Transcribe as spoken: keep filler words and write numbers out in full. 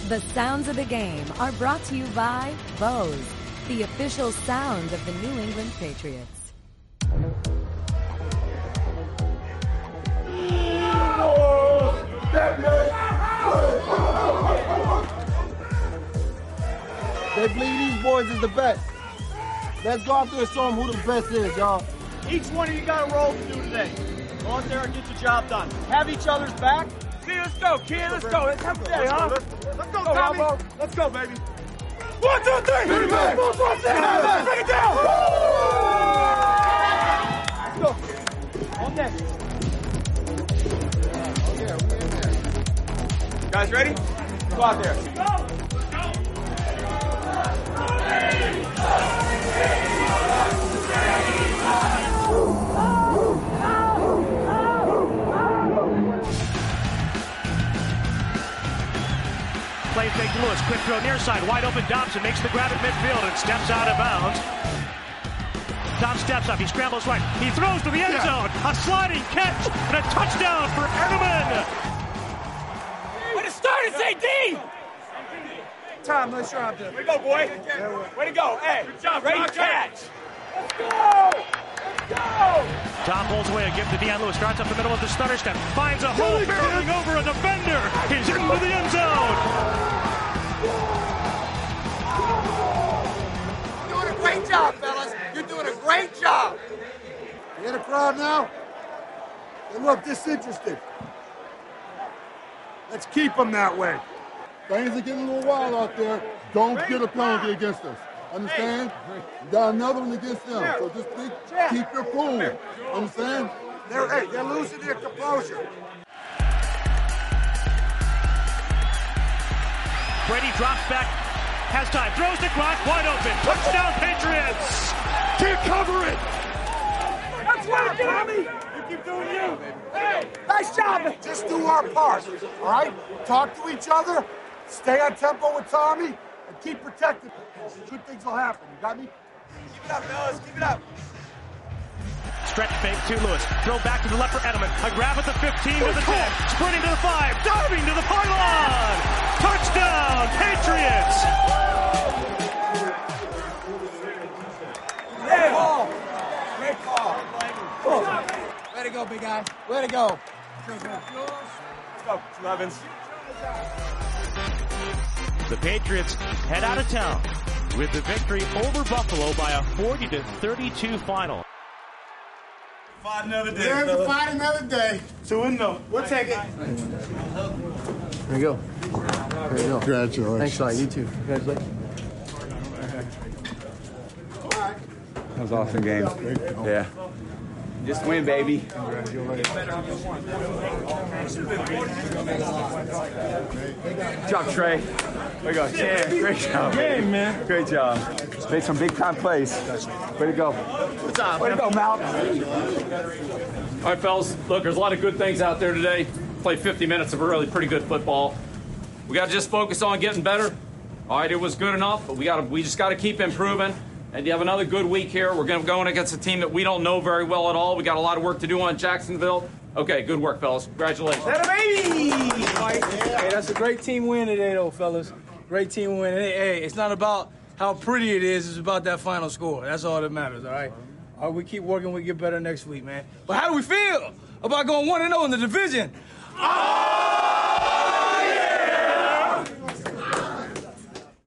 The sounds of the game are brought to you by Bose, the official sound of the New England Patriots. They believe these boys is the best. Let's go out there and show them who the best is, y'all. Each one of you got a role to do today. Go out there and get your job done. Have each other's back. See, let's go, kid. Let's go. Let's have a day, huh? Let's, let's go, Tommy. Go, let's go, baby. One, two, three. Bring it back. One, two, three. Bring it down. Let's go. On deck. Guys ready? Go out there. Go. Play fake to Lewis, quick throw near side, wide open Dobson makes the grab at midfield and steps out of bounds. Dobbs steps up, he scrambles right, he throws to the end yeah. zone, a sliding catch and a touchdown for Edelman. Way to start, it's A D! Tom, let's try out there. Way to go, boy. Way to go. Hey, good job, great catch. Let's go! Let's go! Tom pulls away, gives to Deion Lewis, starts up the middle of the stutter step, finds a hole, barreling over a defender. He's into the end zone. You're doing a great job, fellas. You're doing a great job. You in the crowd now? They look disinterested. Let's keep them that way. Things are getting a little wild out there. Don't get a penalty against us. Understand? You got another one against them. So just think, keep your cool. Understand? They're, hey, they're losing their composure. Brady drops back, has time, throws to Gronk, wide open. Touchdown, Patriots! Can't cover it! That's right, Tommy! You keep doing you. Hey, nice job! Just do our part, all right? Talk to each other, stay on tempo with Tommy, and keep protected. Good things will happen. You got me? Keep it up, fellas. Keep it up. Stretch fake to Lewis. Throw back to the left for Edelman. A grab at the fifteen to the ten. Sprinting to the five. Diving to the pylon. Touchdown, Patriots! Great ball. Great ball. Way to go, big guy. Way to go. Let's go, Levins. The Patriots head out of town with the victory over Buffalo by a forty to thirty-two final. Fight another day. We're going to fight another day. Two and no. We'll take it. There you go. There you go. Congratulations. Thanks a lot. You too. Congratulations. That was an awesome game. Yeah. Just win, baby. Good job, Trey. There you go. Yeah, great job. Game, man. Great job. Made some big time plays. Way to go. What's up? Way to go, Mal. All right, fellas. Look, there's a lot of good things out there today. Played fifty minutes of really pretty good football. We got to just focus on getting better. All right, it was good enough, but we got to, we just got to keep improving. And you have another good week here. We're going to go in against a team that we don't know very well at all. We got a lot of work to do on Jacksonville. Okay, good work, fellas. Congratulations. That a baby! Hey, that's a great team win today, though, fellas. Great team win. Hey, hey, it's not about how pretty it is. It's about that final score. That's all that matters, all right? All right, we keep working. We get better next week, man. But how do we feel about going one and oh in the division? Oh!